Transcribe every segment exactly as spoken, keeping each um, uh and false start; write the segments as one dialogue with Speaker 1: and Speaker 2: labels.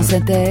Speaker 1: France Inter,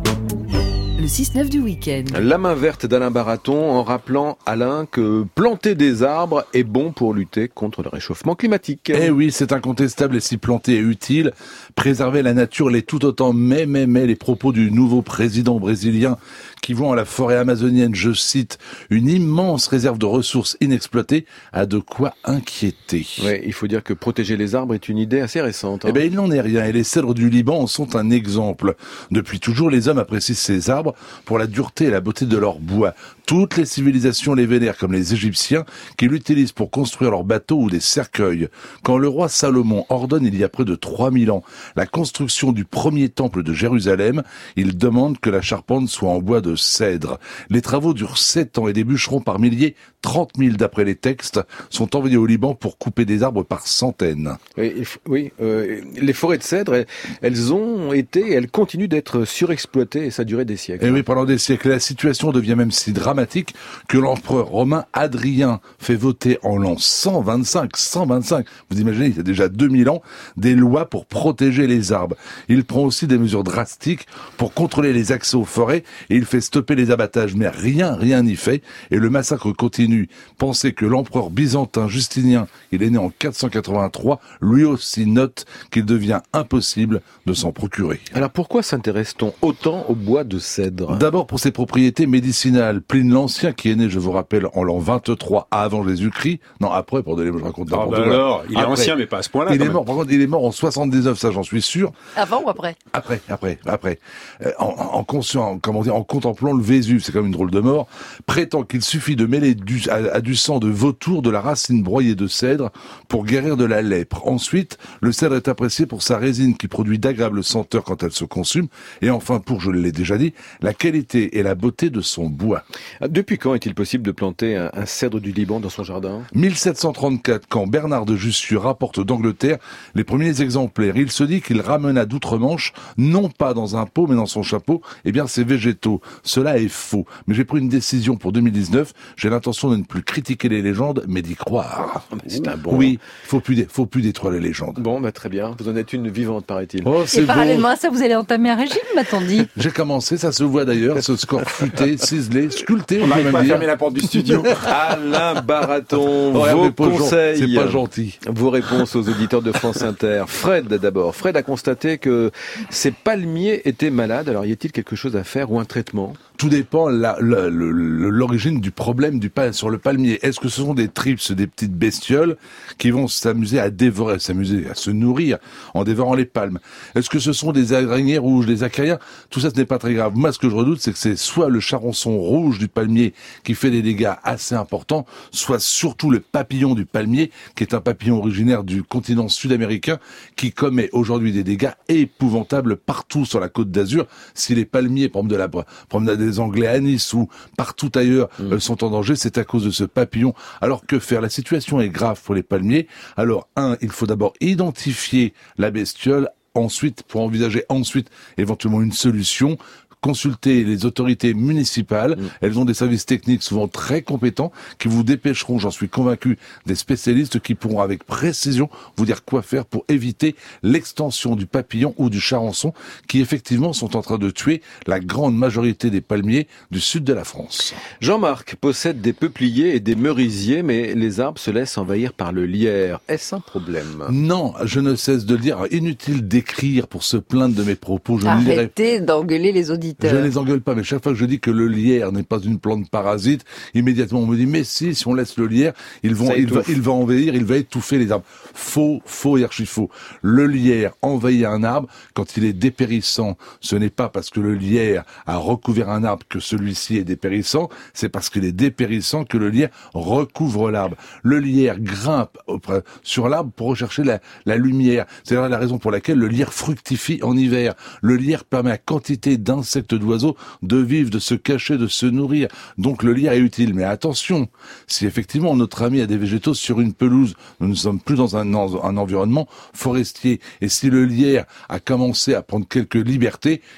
Speaker 1: le six neuf du week-end.
Speaker 2: La main verte d'Alain Baraton en rappelant, Alain, que planter des arbres est bon pour lutter contre le réchauffement climatique.
Speaker 3: Eh oui, c'est incontestable et si planter est utile, préserver la nature l'est tout autant. Mais, mais, mais, les propos du nouveau président brésilien qui voit en la forêt amazonienne, je cite, une immense réserve de ressources inexploitées, a de quoi inquiéter.
Speaker 2: Ouais, il faut dire que protéger les arbres est une idée assez récente. Hein.
Speaker 3: Eh ben, il n'en est rien et les cèdres du Liban en sont un exemple. Depuis toujours, les hommes apprécient ces arbres pour la dureté et la beauté de leur bois. Toutes les civilisations les vénèrent, comme les Égyptiens, qui l'utilisent pour construire leurs bateaux ou des cercueils. Quand le roi Salomon ordonne, il y a près de trois mille ans, la construction du premier temple de Jérusalem, il demande que la charpente soit en bois de cèdre. Les travaux durent sept ans et des bûcherons par milliers, trente mille d'après les textes, sont envoyés au Liban pour couper des arbres par centaines.
Speaker 2: Oui, oui euh, les forêts de cèdre, elles, elles ont été, elles continuent d'être surexploitées et ça a duré des siècles.
Speaker 3: Et oui, pendant des siècles, la situation devient même si dramatique que l'empereur romain Hadrien fait voter en l'an cent vingt-cinq, cent vingt-cinq, vous imaginez, il y a déjà deux mille ans, des lois pour protéger les arbres. Il prend aussi des mesures drastiques pour contrôler les accès aux forêts et il fait stopper les abattages, mais rien, rien n'y fait et le massacre continue. Pensez que l'empereur byzantin Justinien, il est né en quatre cent quatre-vingt-trois, lui aussi note qu'il devient impossible de s'en procurer.
Speaker 2: Alors pourquoi s'intéresse-t-on autant au bois de cèdre ?
Speaker 3: D'abord pour ses propriétés médicinales. Pline l'Ancien, qui est né, je vous rappelle, en l'an vingt-trois avant Jésus-Christ. Non, après, pour donner, je raconte n'importe
Speaker 4: ah bah
Speaker 3: quoi.
Speaker 4: alors, il est
Speaker 3: après,
Speaker 4: ancien, mais pas à ce point-là.
Speaker 3: Il est
Speaker 4: même.
Speaker 3: mort, par contre, il est mort en soixante-dix-neuf, ça j'en suis sûr.
Speaker 5: Avant ou après ?
Speaker 3: Après, après, après. Euh, en, en, conscient, comment dire, en contemplant le Vésuve, c'est quand même une drôle de mort, prétend qu'il suffit de mêler du, à, à du sang de vautour de la racine broyée de cèdre pour guérir de la lèpre. Ensuite, le cèdre est apprécié pour sa résine qui produit d'agréables senteurs quand elle se consume. Et enfin, pour, je l'ai déjà dit, la qualité et la beauté de son bois.
Speaker 2: Depuis quand est-il possible de planter un, un cèdre du Liban dans son jardin ?
Speaker 3: mille sept cent trente-quatre, quand Bernard de Jussieu rapporte d'Angleterre les premiers exemplaires. Il se dit qu'il ramena d'outre-Manche, non pas dans un pot, mais dans son chapeau, eh bien ces végétaux. Cela est faux. Mais j'ai pris une décision pour deux mille dix-neuf. J'ai l'intention de ne plus critiquer les légendes, mais d'y croire.
Speaker 2: C'est un bon...
Speaker 3: Oui, faut plus, faut plus détruire les légendes.
Speaker 2: Bon, bah, très bien. Vous en êtes une vivante, paraît-il.
Speaker 3: Oh, c'est
Speaker 5: Et parallèlement
Speaker 3: bon.
Speaker 5: à ça, vous allez entamer un régime, m'a-t-on dit ?
Speaker 3: J'ai commencé, ça se voit d'ailleurs, ce score futé, ciselé, sculpté.
Speaker 4: On n'arrive pas à fermer la porte du studio.
Speaker 2: Alain Baraton,
Speaker 3: Oh,
Speaker 2: vos
Speaker 3: mais pas
Speaker 2: conseils,
Speaker 3: c'est pas gentil.
Speaker 2: vos réponses aux auditeurs de France Inter. Fred d'abord. Fred a constaté que ses palmiers étaient malades. Alors y a-t-il quelque chose à faire ou un traitement ?
Speaker 3: Tout dépend la, la, la, l'origine du problème du pal, sur le palmier. Est-ce que ce sont des trips, des petites bestioles qui vont s'amuser à dévorer, s'amuser à se nourrir en dévorant les palmes ? Est-ce que ce sont des araignées rouges, des acariens ? Tout ça, ce n'est pas très grave. Moi, ce que je redoute, c'est que c'est soit le charançon rouge du palmier qui fait des dégâts assez importants, soit surtout le papillon du palmier, qui est un papillon originaire du continent sud-américain, qui commet aujourd'hui des dégâts épouvantables partout sur la côte d'Azur. Si les palmiers, par exemple, de la promenade des Anglais à Nice ou partout ailleurs mmh. euh, sont en danger, c'est à cause de ce papillon. Alors que faire ? La situation est grave pour les palmiers. Alors, un, il faut d'abord identifier la bestiole. Ensuite, pour envisager ensuite éventuellement une solution, consultez les autorités municipales. Mmh. Elles ont des services techniques souvent très compétents qui vous dépêcheront, j'en suis convaincu, des spécialistes qui pourront avec précision vous dire quoi faire pour éviter l'extension du papillon ou du charançon qui effectivement sont en train de tuer la grande majorité des palmiers du sud de la France.
Speaker 2: Jean-Marc possède des peupliers et des merisiers, mais les arbres se laissent envahir par le lierre. Est-ce un problème ?
Speaker 3: Non, je ne cesse de le dire. Inutile d'écrire pour se plaindre de mes propos. Je
Speaker 5: Arrêtez d'engueuler les auditeurs.
Speaker 3: Je ne les engueule pas, mais chaque fois que je dis que le lierre n'est pas une plante parasite, immédiatement on me dit, mais si, si on laisse le lierre, ils vont, il va, il va envahir, il va étouffer les arbres. Faux, faux et archi faux. Le lierre envahit un arbre quand il est dépérissant. Ce n'est pas parce que le lierre a recouvert un arbre que celui-ci est dépérissant, c'est parce qu'il est dépérissant que le lierre recouvre l'arbre. Le lierre grimpe sur l'arbre pour rechercher la, la lumière. C'est la raison pour laquelle le lierre fructifie en hiver. Le lierre permet à quantité d'insectes d'oiseaux de vivre, de se cacher, de se nourrir. Donc le lierre est utile. Mais attention, si effectivement notre ami a des végétaux sur une pelouse, nous ne sommes plus dans un, un environnement forestier. Et si le lierre a commencé à prendre quelques libertés, il est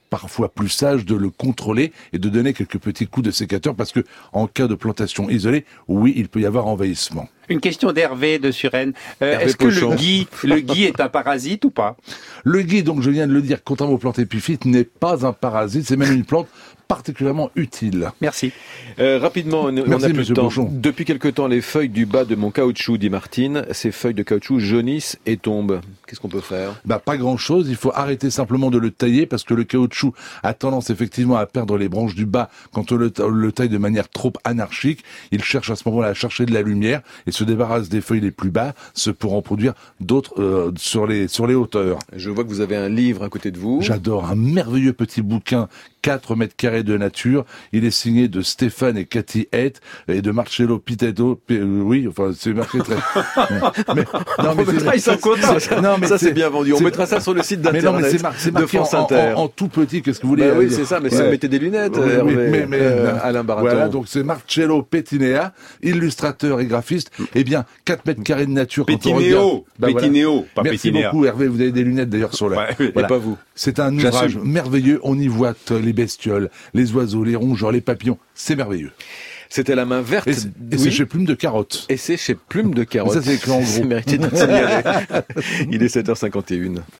Speaker 3: parfois plus sage de le contrôler et de donner quelques petits coups de sécateur parce que en cas de plantation isolée, oui, il peut y avoir envahissement.
Speaker 4: Une question d'Hervé de Suresnes. Euh,
Speaker 2: Hervé
Speaker 4: est-ce que
Speaker 2: Pochon.
Speaker 4: le gui, le gui est un parasite ou pas?
Speaker 3: Le gui, donc je viens de le dire, contrairement aux plantes épiphytes, n'est pas un parasite, c'est même une plante particulièrement utile.
Speaker 4: Merci.
Speaker 2: Euh, rapidement, on, on
Speaker 3: Merci,
Speaker 2: a plus
Speaker 3: monsieur
Speaker 2: de temps.
Speaker 3: Bourgeon.
Speaker 2: Depuis quelque temps, les feuilles du bas de mon caoutchouc, dit Martine, ces feuilles de caoutchouc jaunissent et tombent. Qu'est-ce qu'on peut faire?
Speaker 3: Bah, pas grand chose, il faut arrêter simplement de le tailler parce que le caoutchouc a tendance effectivement à perdre les branches du bas quand on le, le taille de manière trop anarchique. Il cherche à ce moment-là à chercher de la lumière et se débarrasse des feuilles les plus bas, ce pour en produire d'autres euh, sur les sur les hauteurs.
Speaker 2: Je vois que vous avez un livre à côté de vous.
Speaker 3: J'adore un merveilleux petit bouquin, quatre mètres carrés de nature. Il est signé de Stéphane et Cathy Haidt et de Marcello Pitato. P- euh, oui, enfin, c'est marqué très... mais, mais- non, mais
Speaker 2: On mettra, ils sont contents. Ça,
Speaker 3: non, mais
Speaker 2: ça, c'est
Speaker 3: c'est-
Speaker 2: bien vendu. On
Speaker 3: c'est-
Speaker 2: mettra ça sur le site
Speaker 3: mais non, mais
Speaker 2: d'internet
Speaker 3: c'est, mar- c'est
Speaker 2: de
Speaker 3: marqué en,
Speaker 2: France Inter.
Speaker 3: en, en, en tout petit, qu'est-ce que vous voulez
Speaker 2: Bah oui,
Speaker 3: dire
Speaker 2: c'est ça, mais
Speaker 3: Ouais.
Speaker 2: si vous mettez des lunettes,
Speaker 3: Oui, oui,
Speaker 2: Hervé,
Speaker 3: mais, mais,
Speaker 2: euh,
Speaker 3: euh,
Speaker 2: Alain Baraton.
Speaker 3: Voilà, donc c'est Marcello Pettinea, illustrateur et graphiste. Eh bien, quatre mètres carrés de nature. quand on regarde-
Speaker 4: Pétinéo,
Speaker 3: Bah, voilà.
Speaker 4: Pétinéo, pas
Speaker 3: Merci
Speaker 4: Pétinéa.
Speaker 3: beaucoup, Hervé. Vous avez des lunettes d'ailleurs sur le.
Speaker 4: Ouais, oui.
Speaker 2: Et pas vous.
Speaker 3: C'est un
Speaker 4: J'assume.
Speaker 3: ouvrage merveilleux. On y voit t- les bestioles, les oiseaux, les rongeurs, les papillons. C'est merveilleux.
Speaker 2: C'était la main verte.
Speaker 3: Et c'est, et
Speaker 2: Oui.
Speaker 3: c'est chez Plume de Carotte.
Speaker 2: Et c'est chez Plume de Carotte.
Speaker 3: Ça, c'est écrit en gros.
Speaker 2: C'est mérité d'être signalé. Il est sept heures cinquante et une.